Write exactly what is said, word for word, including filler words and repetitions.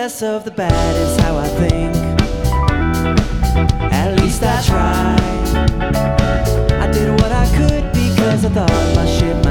less of the bad is how I think. At least I tried. I did what I could because I thought my ship